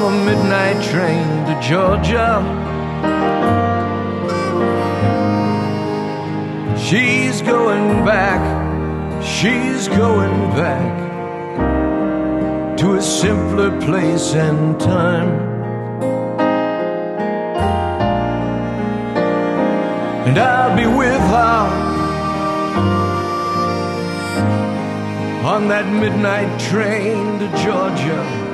a midnight train to Georgia. She's going back, she's going back to a simpler place and time. And I'll be with her on that midnight train to Georgia.